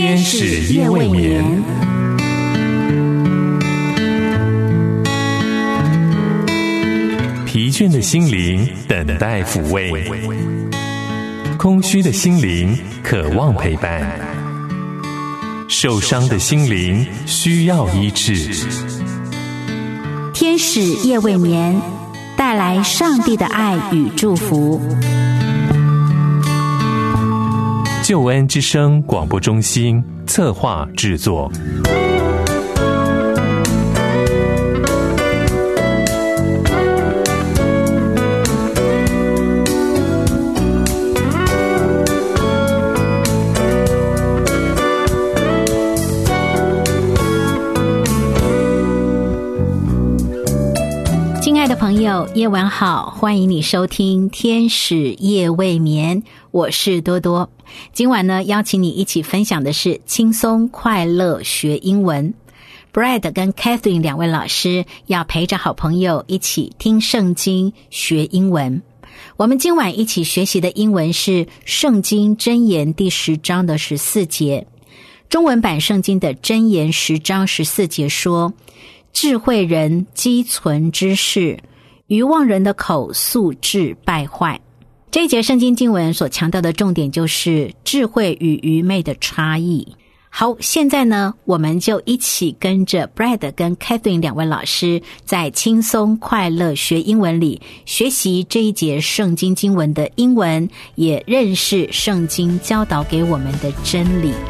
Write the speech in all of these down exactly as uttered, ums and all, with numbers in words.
天使夜未眠。疲倦的心灵等待抚慰，空虚的心灵渴望陪伴，受伤的心灵需要医治。 天使夜未眠，带来上帝的爱与祝福。 救恩之声广播中心策划制作。 亲爱的朋友，夜晚好，欢迎你收听天使夜未眠，我是多多。今晚呢，邀请你一起分享的是轻松快乐学英文。Brad 跟 Catherine 两位老师要陪着好朋友一起听圣经学英文。我们今晚一起学习的英文是圣经箴言第十章的十四节。中文版圣经的箴言十章十四节说，智慧人积存知识，愚妄人的口素致败坏。这一节圣经经文所强调的重点就是智慧与愚昧的差异。好，现在呢，我们就一起跟着 Brad 跟 Catherine 两位老师在轻松快乐学英文里学习这一节圣经经文的英文，也认识圣经教导给我们的真理。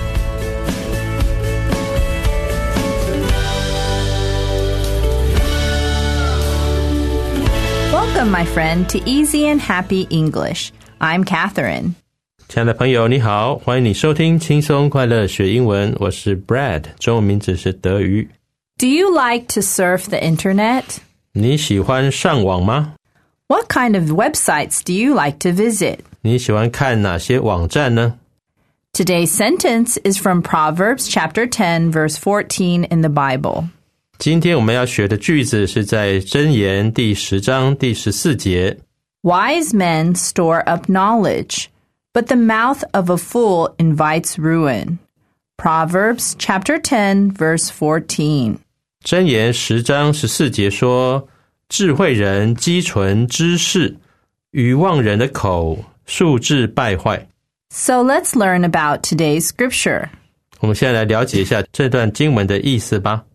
Welcome, my friend, to Easy and Happy English. I'm Catherine. 亲爱的朋友你好，欢迎你收听轻松快乐学英文，我是 Brad， 中文名字是德瑜。 Do you like to surf the internet? 你喜欢上网吗？ What kind of websites do you like to visit? 你喜欢看哪些网站呢？ Today's sentence is from Proverbs chapter ten, verse fourteen in the Bible. 今天我们要学的句子是在箴言第十章第十四节。 Wise men store up knowledge, but the mouth of a fool invites ruin. Proverbs chapter ten, verse fourteen. 箴言十章十四节说，智慧人积存知识，愚妄人的口素致败坏。 So let's learn about today's scripture. 我们现在来了解一下这段经文的意思吧。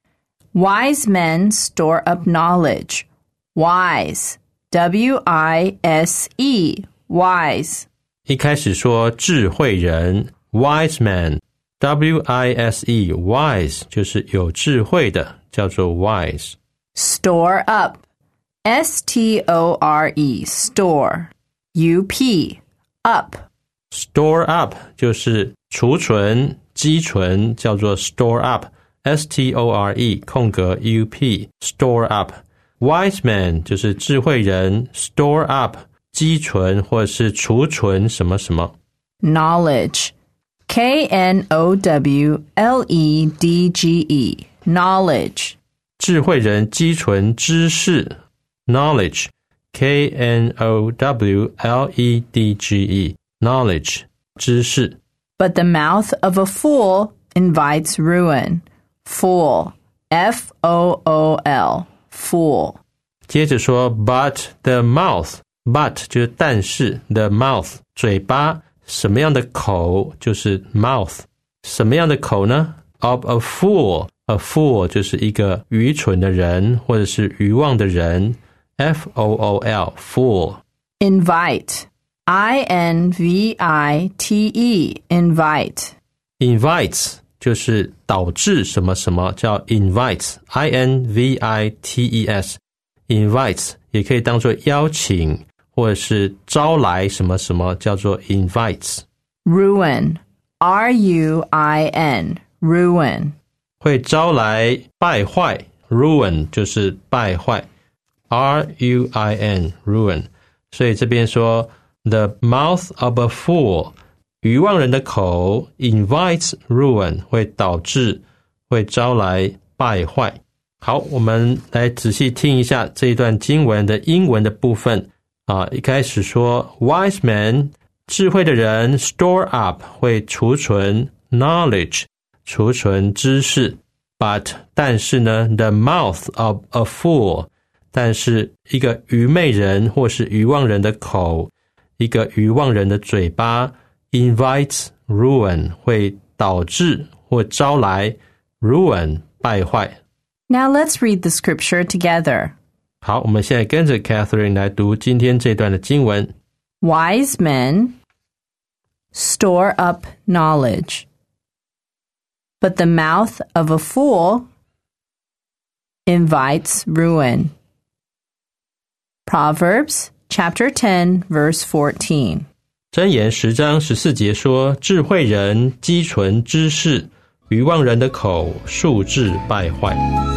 Wise men store up knowledge. Wise, W I S E, wise. 一开始说智慧人 wise man, W I S E, wise 就是有智慧的，叫做 wise. Store up, S T O R E, store, U P, up. Store up 就是储存积存，叫做 store up.S T O R E 空格 U P store up. Wise man 就是智慧人 store up 积存或是储存什么什么。 Knowledge, K N O W L E D G E, knowledge. 智慧人积存知识 knowledge, K N O W L E D G E, knowledge 知识。 But the mouth of a fool invites ruin.Fool, F O O L, fool. 接着说 but the mouth, but 就是但是 the mouth 嘴巴，什么样的口就是 mouth， 什么样的口呢？ of a fool, a fool 就是一个愚蠢的人或者是愚妄的人， F O O L, fool. Invite, I N V I T E, invite. Invites就是导致什么什么，叫 invites, I N V I T E S, invites 也可以当作邀请或者是招来什么什么，叫做 invites. Ruin, R U I N, ruin. 会招来败坏 ruin 就是败坏 R U I N, ruin. 所以这边说 the mouth of a fool,愚妄人的口 invites ruin 会导致会招来败坏。好，我们来仔细听一下这一段经文的英文的部分啊。一开始说 wise man 智慧的人 store up 会储存 knowledge 储存知识 but 但是呢 the mouth of a fool 但是一个愚昧人或是愚妄人的口，一个愚妄人的嘴巴 invites ruin 会导致或招来 ruin 败坏。 Now let's read the scripture together. 好，我们现在跟着 Catherine 来读今天这段的经文。 Wise men store up knowledge, but the mouth of a fool invites ruin. Proverbs chapter ten, verse fourteen. 箴言十章十四节说，智慧人积存知识，愚妄人的口树志败坏。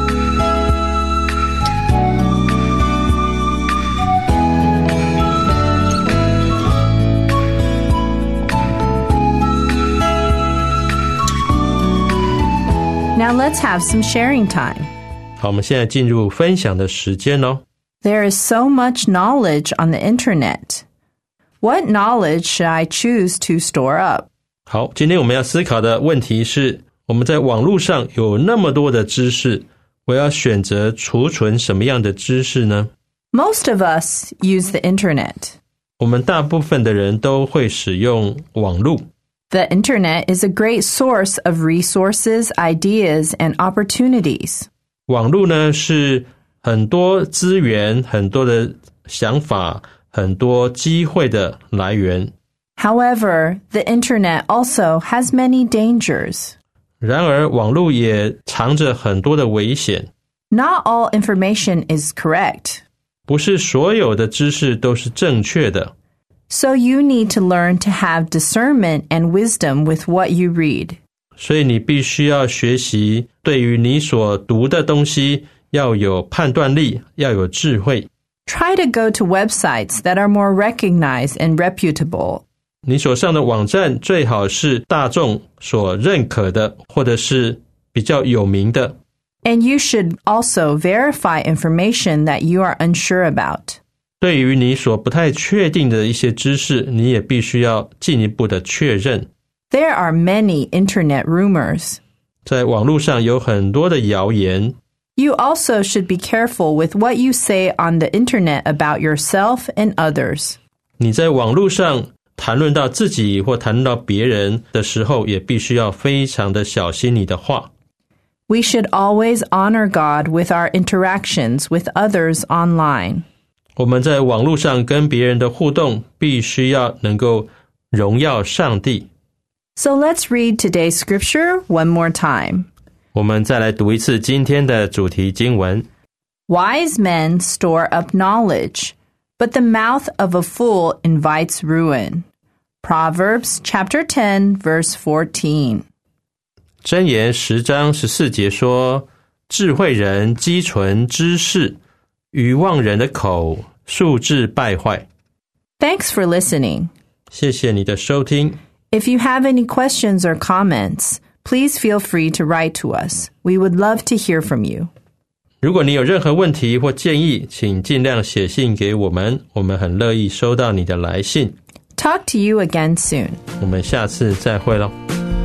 Now let's have some sharing time. 好，我们现在进入分享的时间咯。 There is so much knowledge on the internet. What knowledge should I choose to store up? 好，今天我们要思考的问题是，我们在网络上有那么多的知识，我要选择储存什么样的知识呢？ Most of us use the internet. 我们大部分的人都会使用网络。 The internet is a great source of resources, ideas, and opportunities. 网络呢，是很多资源、很多的想法、很多机会的来源。 However, the internet also has many dangers. 然而，网络也藏着很多的危险。 Not all information is correct. 不是所有的知识都是正确的。 So you need to learn to have discernment and wisdom with what you read. 所以你必须要学习，对于你所读的东西要有判断力，要有智慧。 Try to go to websites that are more recognized and reputable. 你所上的网站最好是大众所认可的，或者是比较有名的。 And you should also verify information that you are unsure about. 对于你所不太确定的一些知识，你也必须要进一步的确认。 There are many internet rumors. 在网络上有很多的谣言。 You also should be careful with what you say on the internet about yourself and others. 你在网络上谈论到自己或谈论到别人的时候，也必须要非常的小心你的话。 We should always honor God with our interactions with others online. 我们在网络上跟别人的互动，必须要能够荣耀上帝。 So let's read today's scripture one more time. 我们再来读一次今天的主题经文。 Wise men store up knowledge, but the mouth of a fool invites ruin. Proverbs chapter ten, verse fourteen. 箴言十章十四节说，智慧人积存知识，愚妄人的口树志败坏。 Thanks for listening. 谢谢你的收听。 If you have any questions or comments, please feel free to write to us. We would love to hear from you. 如果你有任何问题或建议，请尽量写信给我们，我们很乐意收到你的来信。 Talk to you again soon. 我们下次再会咯。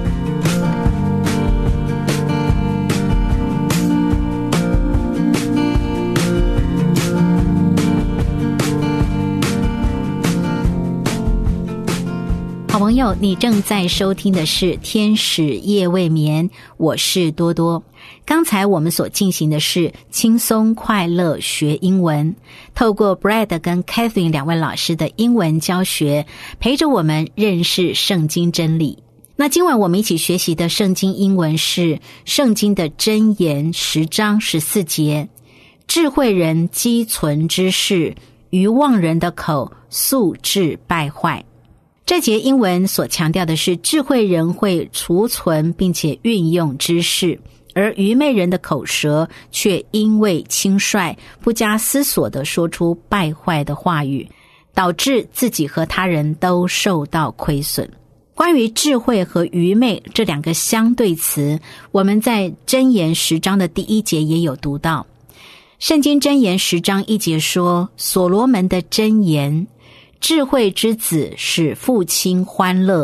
好朋友，你正在收听的是天使夜未眠，我是多多。刚才我们所进行的是轻松快乐学英文，透过 Brad 跟 Catherine 两位老师的英文教学，陪着我们认识圣经真理。那今晚我们一起学习的圣经英文是圣经的箴言十章十四节，智慧人积存知识，愚妄人的口素志败坏。这节英文所强调的是，智慧人会储存并且运用知识，而愚昧人的口舌却因为轻率不加思索地说出败坏的话语，导致自己和他人都受到亏损。关于智慧和愚昧这两个相对词，我们在箴言十章的第一节也有读到。圣经箴言十章一节说，所罗门的箴言，智慧之子使父亲欢乐，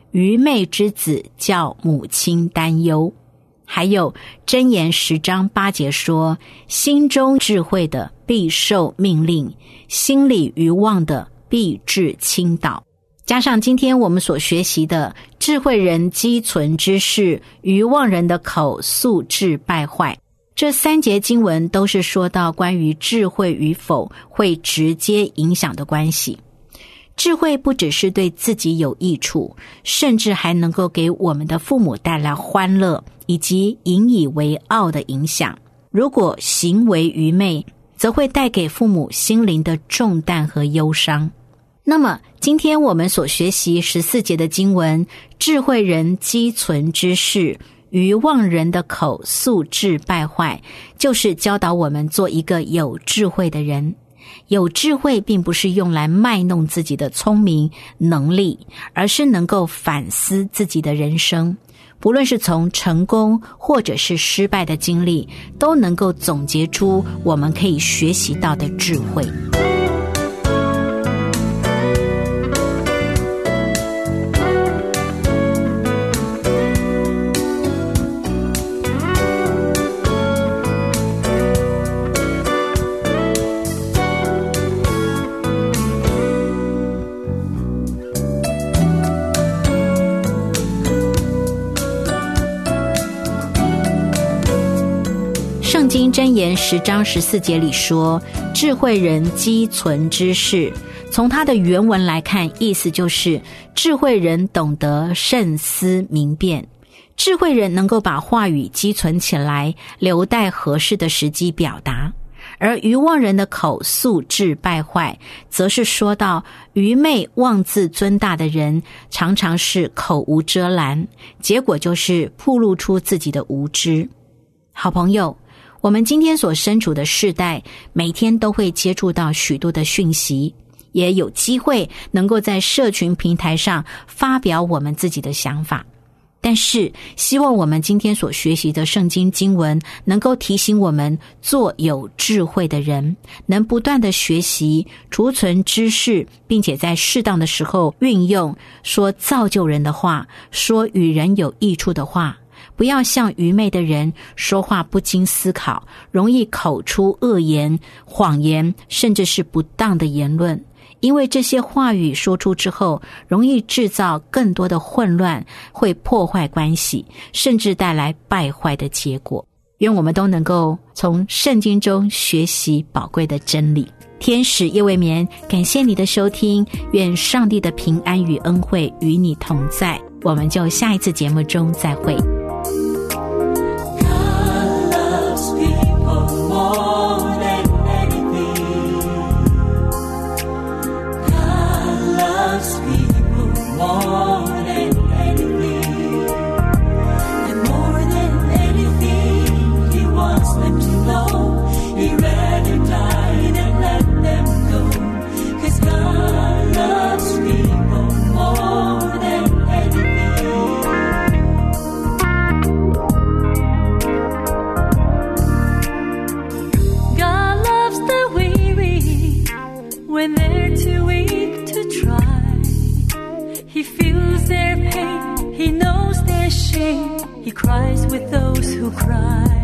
愚昧之子叫母亲担忧。还有箴言十章八节说，心中智慧的必受命令，心里愚妄的必致倾倒。加上今天我们所学习的智慧人积存知识，愚妄人的口速致败坏，这三节经文都是说到关于智慧与否会直接影响的关系。智慧不只是对自己有益处，甚至还能够给我们的父母带来欢乐以及引以为傲的影响。如果行为愚昧，则会带给父母心灵的重担和忧伤。那么今天我们所学习十四节的经文，智慧人积存知识，愚妄人的口速致败坏，就是教导我们做一个有智慧的人。有智慧并不是用来卖弄自己的聪明能力，而是能够反思自己的人生，不论是从成功或者是失败的经历，都能够总结出我们可以学习到的智慧。圣经箴言十章十四节里说，智慧人积存知识。从它的原文来看，意思就是智慧人懂得慎思明辨，智慧人能够把话语积存起来，留待合适的时机表达。而愚妄人的口速致败坏，则是说到愚昧妄自尊大的人常常是口无遮拦，结果就是暴露出自己的无知。好朋友，我们今天所身处的世代，每天都会接触到许多的讯息，也有机会能够在社群平台上发表我们自己的想法。但是希望我们今天所学习的圣经经文能够提醒我们做有智慧的人，能不断的学习储存知识，并且在适当的时候运用，说造就人的话，说与人有益处的话，不要像愚昧的人说话不经思考，容易口出恶言、谎言，甚至是不当的言论。因为这些话语说出之后，容易制造更多的混乱，会破坏关系，甚至带来败坏的结果。愿我们都能够从圣经中学习宝贵的真理。天使夜未眠，感谢你的收听，愿上帝的平安与恩惠与你同在。我们就下一次节目中再会。 When they're too weak to try, He feels their pain, He knows their shame, He cries with those who cry.